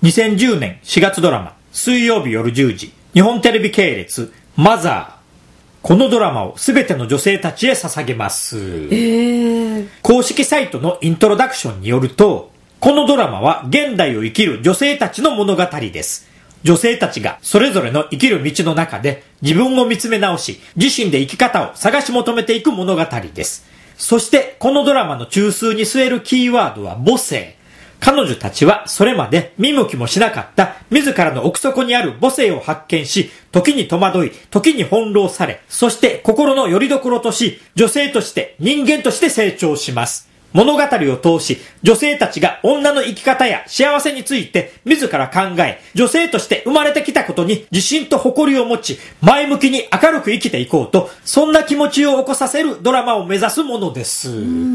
2010年4月ドラマ、水曜日夜10時、日本テレビ系列、マザー。このドラマをすべての女性たちへ捧げます。公式サイトのイントロダクションによると、このドラマは現代を生きる女性たちの物語です。女性たちがそれぞれの生きる道の中で自分を見つめ直し、自身で生き方を探し求めていく物語です。そしてこのドラマの中枢に据えるキーワードは母性。彼女たちはそれまで見向きもしなかった自らの奥底にある母性を発見し、時に戸惑い、時に翻弄され、そして心の拠り所とし、女性として人間として成長します。物語を通し、女性たちが女の生き方や幸せについて自ら考え、女性として生まれてきたことに自信と誇りを持ち、前向きに明るく生きていこうと、そんな気持ちを起こさせるドラマを目指すものです。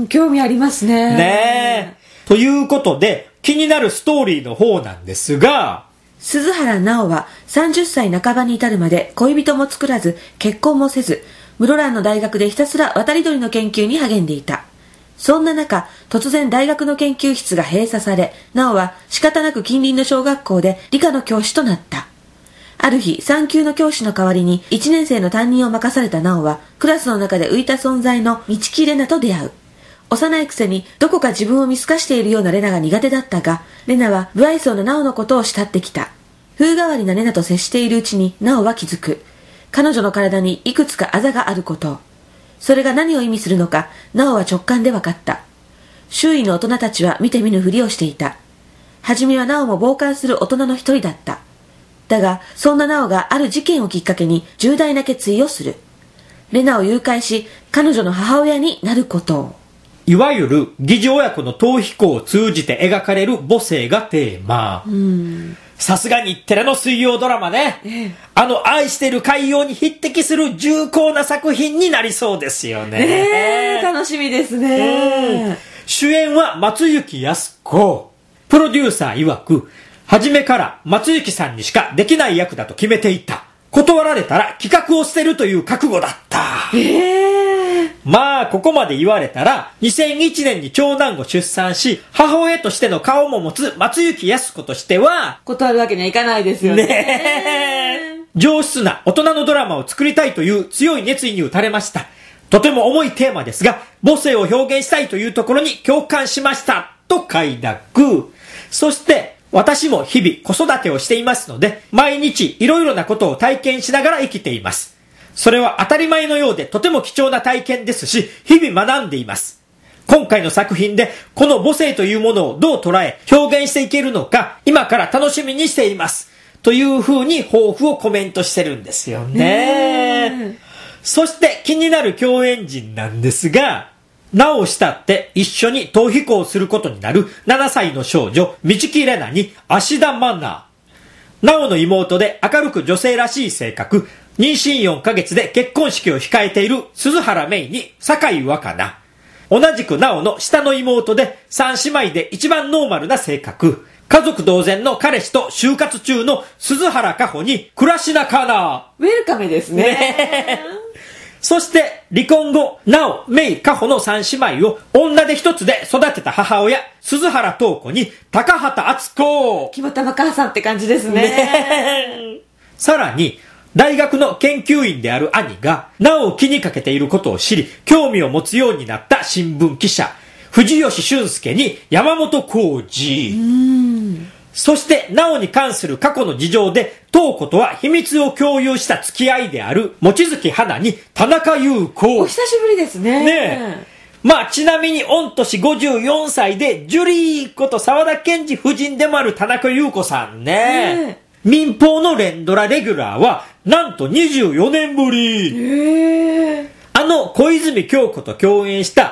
興味ありますね。 ねえ。ということで、気になるストーリーの方なんですが、 鈴原奈緒は30歳半ばに至るまで恋人も作らず、結婚もせず、室蘭の大学でひたすら渡り鳥の研究に励んでいた。そんな中、突然大学の研究室が閉鎖され、奈緒は仕方なく近隣の小学校で理科の教師となった。ある日、3級の教師の代わりに1年生の担任を任された奈緒は、クラスの中で浮いた存在の道木玲奈と出会う。幼いくせにどこか自分を見透かしているようなレナが苦手だったが、レナは不愛想なナオのことを慕ってきた。風変わりなレナと接しているうちにナオは気づく。彼女の体にいくつかあざがあること。それが何を意味するのか、ナオは直感で分かった。周囲の大人たちは見て見ぬふりをしていた。はじめはナオも傍観する大人の一人だった。だが、そんなナオがある事件をきっかけに重大な決意をする。レナを誘拐し、彼女の母親になることを。 いわゆる疑似親子の逃避行を通じて描かれる母性がテーマ。さすが日テレの水曜ドラマね。愛してる海洋に匹敵する重厚な作品になりそうですよね。 楽しみですね。 主演は松雪泰子。プロデューサー曰く、初めから松雪さんにしかできない役だと決めていた。断られたら企画を捨てるという覚悟だった。まあここまで言われたら2001年に長男を出産し母親としての顔も持つ松雪泰子としては断るわけにはいかないですよね。 上質な大人のドラマを作りたいという強い熱意に打たれました。とても重いテーマですが母性を表現したいというところに共感しましたと快諾。そして私も日々子育てをしていますので毎日いろいろなことを体験しながら生きています。それは当たり前のようでとても貴重な体験ですし、日々学んでいます。今回の作品でこの母性というものをどう捉え表現していけるのか、今から楽しみにしています。というふうに抱負をコメントしてるんですよね。そして気になる共演陣なんですが、なお慕って一緒に逃避行をすることになる7歳の少女、道木玲奈に芦田愛菜。なおの妹で明るく女性らしい性格、妊娠4ヶ月で結婚式を控えている鈴原芽衣に酒井若菜。同じくなおの下の妹で3姉妹で一番ノーマルな性格。家族同然の彼氏と就活中の鈴原香穂に倉科香奈。 ウェルカメですね。 そして離婚後、なお、芽衣、香穂の3姉妹を女で一つで育てた母親、鈴原東子に高畑敦子。 決まったお母さんって感じですね。 さらに、大学の研究員である兄が、なおを気にかけていることを知り、興味を持つようになった新聞記者、藤吉俊介に山本浩二。そして、なおに関する過去の事情で、東子とは秘密を共有した付き合いである、望月花に田中優子。 お久しぶりですね。 ねえ。まあ、ちなみに、御年54歳で、ジュリーこと沢田研二夫人でもある田中優子さんね。民放の連ドラレギュラーは、なんと24年ぶり。小泉京子と共演した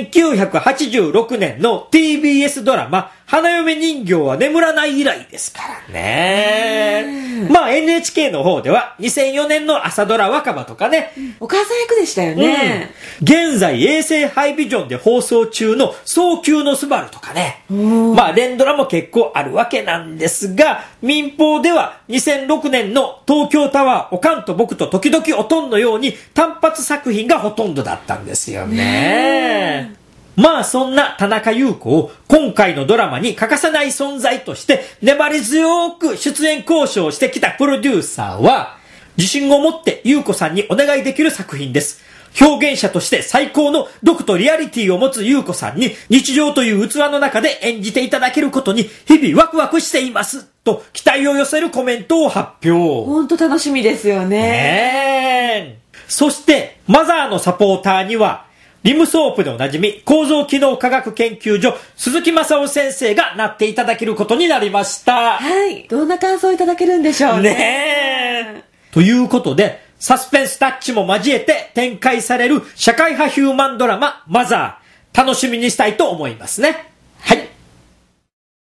1986年の TBS ドラマ花嫁人形は眠らない以来ですからね。まあ NHK の方では2004年の朝ドラ若葉とかね、 お母さん役でしたよね。 現在衛星ハイビジョンで放送中の早急のスバルとかね、まあ連ドラも結構あるわけなんですが、民放では2006年の東京タワーおかんと僕と時々おとんのように単発作品がほとんどだったんですよね。 まあそんな田中優子を今回のドラマに欠かせない存在として粘り強く出演交渉してきたプロデューサーは自信を持って優子さんにお願いできる作品です。表現者として最高の毒とリアリティを持つ優子さんに日常という器の中で演じていただけることに日々ワクワクしていますと期待を寄せるコメントを発表。 本当楽しみですよね。 そしてマザーのサポーターにはリムソープでおなじみ構造機能科学研究所鈴木正夫先生がなっていただけることになりました。 はい。どんな感想をいただけるんでしょうね。 ということでサスペンスタッチも交えて展開される社会派ヒューマンドラママザー楽しみにしたいと思いますね。